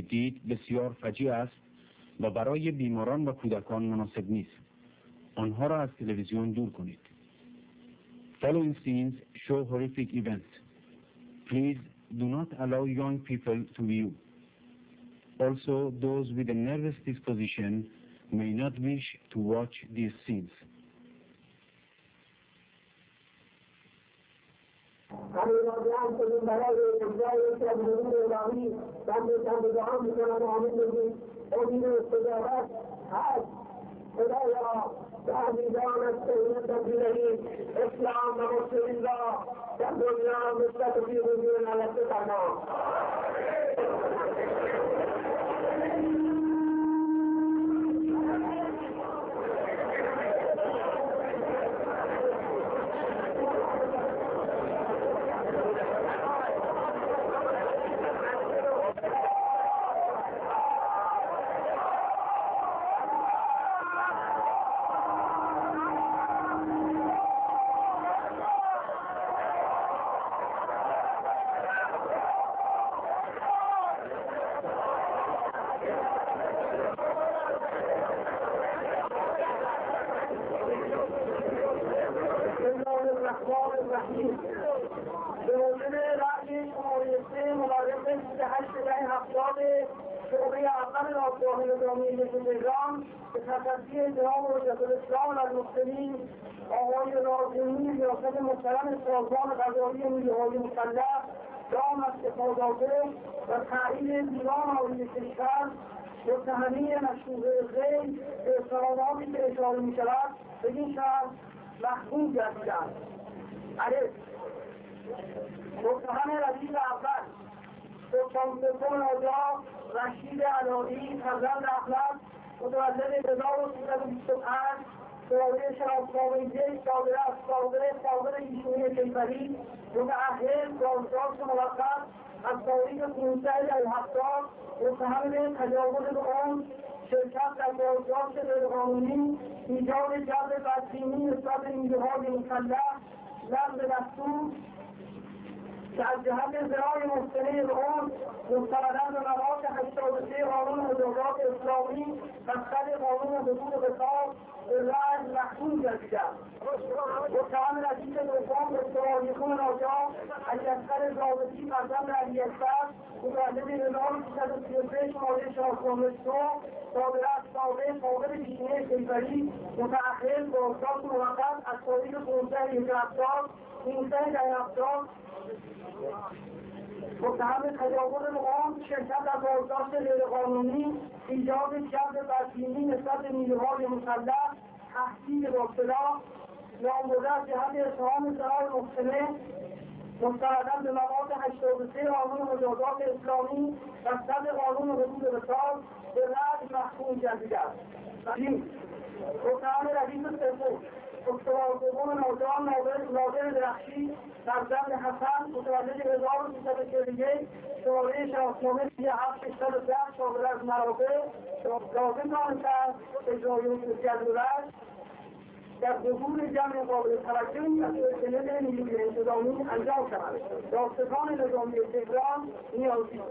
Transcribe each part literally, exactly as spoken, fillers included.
دید بسیار فجیع است و برای بیماران و کودکان مناسب نیست. آنها را از تلویزیون دور کنید. Following scenes show horrific events. Please do not allow young people to view. Also, those with a nervous disposition may not wish to watch these scenes. همینان کنیم برای اجرای تدبیر الهی بنده بندگان میکنم آمین بگیم امید استجابت هست. خدایا در میدان از سهولت تبدیلهی اسلام و مسلمین را در دنیا مثبت و بیرونی نلسه فرما. تصدیه جناب حجت الاسلام المسلمین آقای ناظمی ریاست محترم سازمان قضایی نیروهای مسلح دام استفاداته و تایید دیوان عالی کشور متهمی مشروع غیر به اظهاراتی که اشاره می شود به این شهر محکوم گردیدند. الف متهم رفیق اول سلطان سلطان ناجا رشید علایی فرزند احمد متولد هزار و سیصد و بیست و پنج دارای شناسنامه یک صادر از صادر صادر ایشونی کیفری متأهل بازداشت موقت از تاریخ پانزده هفتاد متهم به تجاوز به عمر شرکت در بازداشت غیرقانونی ایجاد جبر بدبینی نسبت به نیروهای مسلح لغو دستور که از جهت ازرای محسنه به عمر مستنداً به مواد هشتاد و سه قانون مجازات اسلامی مقصد قانون حدود قصاص به رأی محکوم گردیده است. متهم رشید دوم دکتر ناجا علیاصغر ضابطی فرزند علی اکبر متولد هزار و سیصد و سی و سه شماره شناسنامه دو صادر از سابق صادر پیشینه کیفری متأهل بازداشت موقت از تاریخ پانزده هفتاد پانزده هفتاد متهم تجاوز به عمر شرکت در بازداشت غیرقانونی ایجاد جبر بدبینی نسبت به نیروهای مسلح تهدید با سلاح نامبرده از جهت اتهام ضرر محسنه مستنداً به مواد هشتاد و سه قانون مجازات اسلامی مقصد قانون حدود قصاص به رأی محکوم گردیده است. متهم رئیس سوم دکتر دوم ناجان نادر درخشی فرزند حسن متولد هزار و سیصد و چهل و یک شماره شناسنامه هفت ششصد و ده شامل از مرافع لازم دانسته است اجرای جدولش در حضور جمع قابل توجهی از سند نیروی انتظامی انجام شود. داستان نظامی تهران نیازی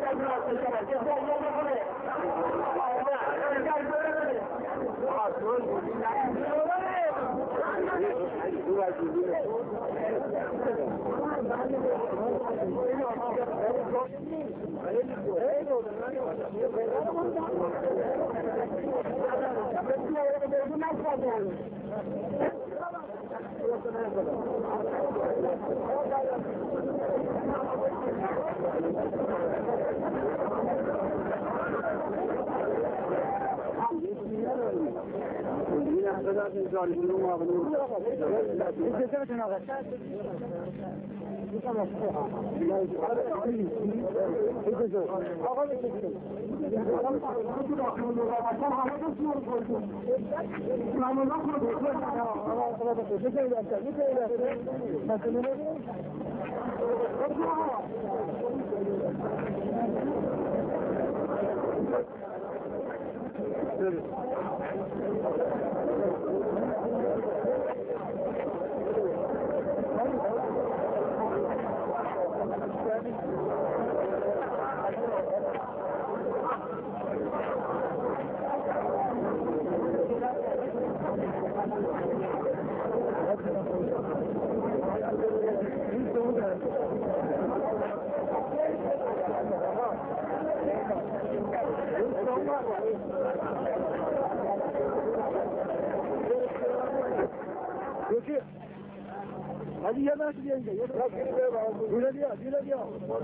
Hadi yana gidince, yürü diyor, yürü diyor.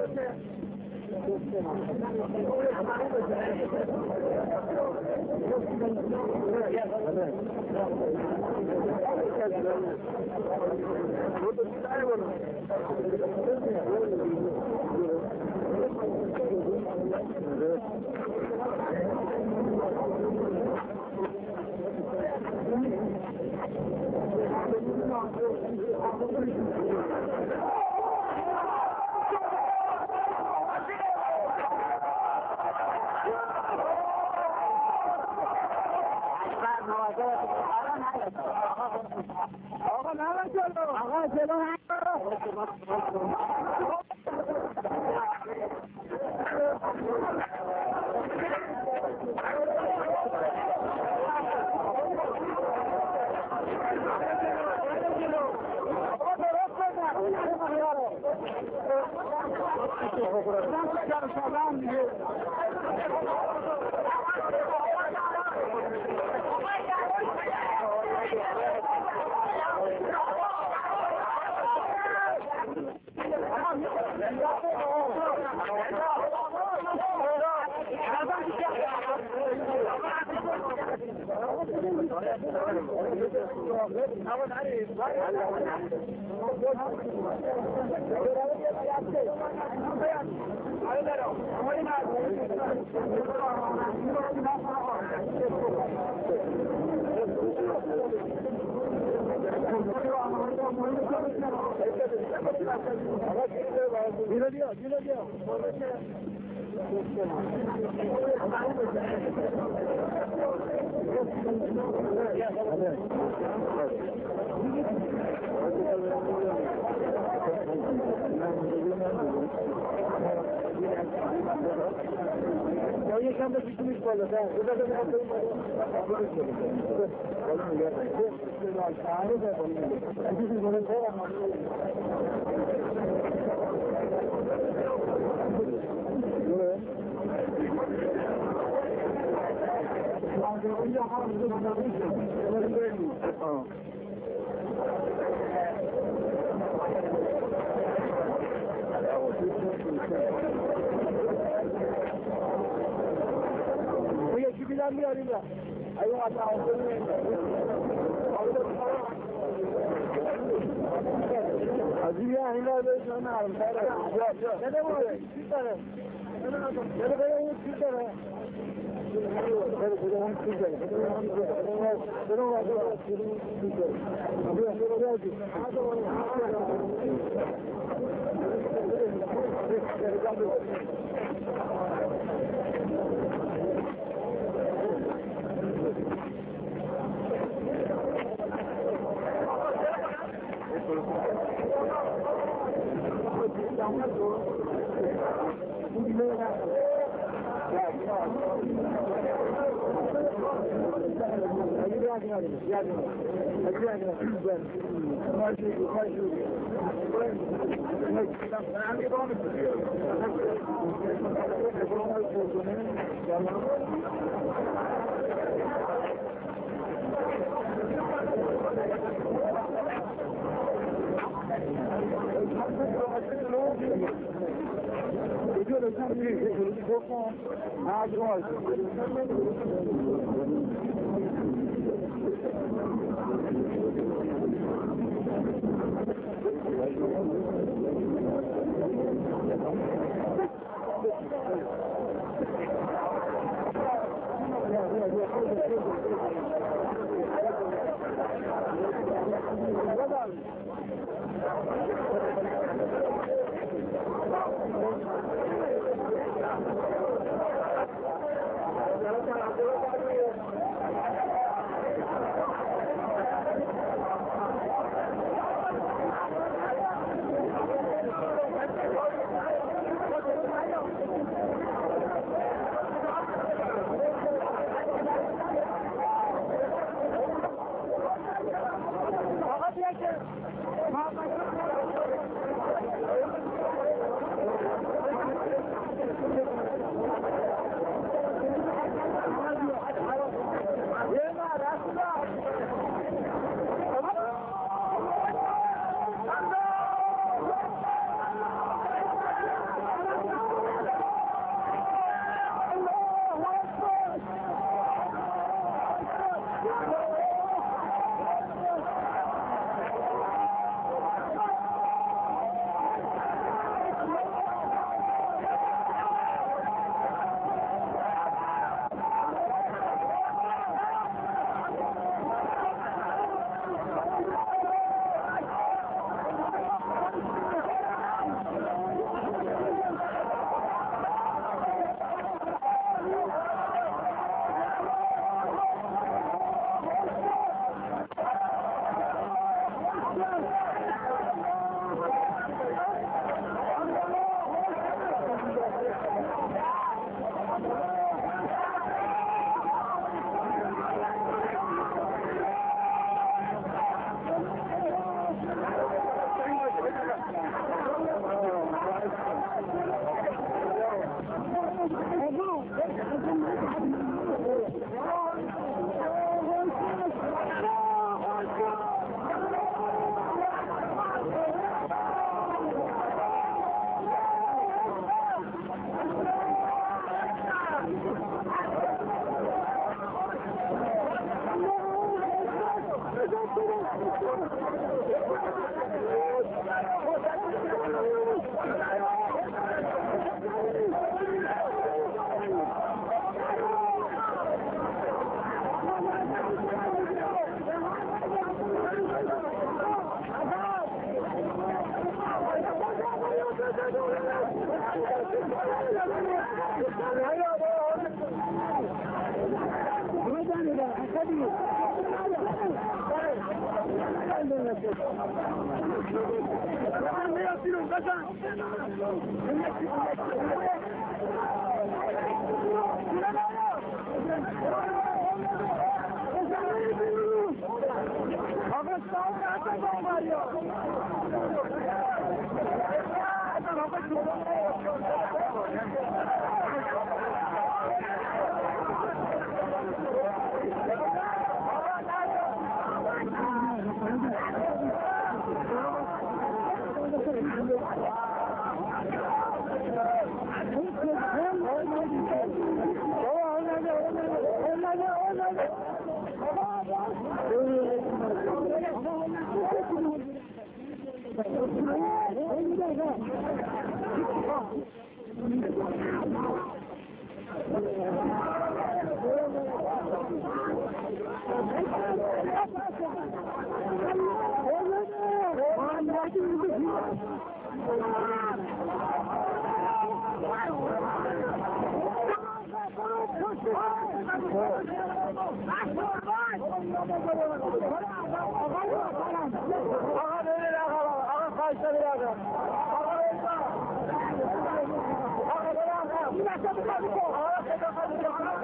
آقا نه جلو آقا جلو Yürü diyor, yürü diyor. Ya yıkandı bitmiş böyle. Burada da bir bakalım. Oğlum ya. Şahane de bunu. Biz bunu da bu yaşı bilen bir arayla. Ayın hatta altını Aziz ya hilal böyle sana alım. Ne de bu? Bir tane. Ne de böyle bir tane. Evet, bu da bir tane. Benim var da bir tane. Abi ya geldi. Bu Ağa Thank you.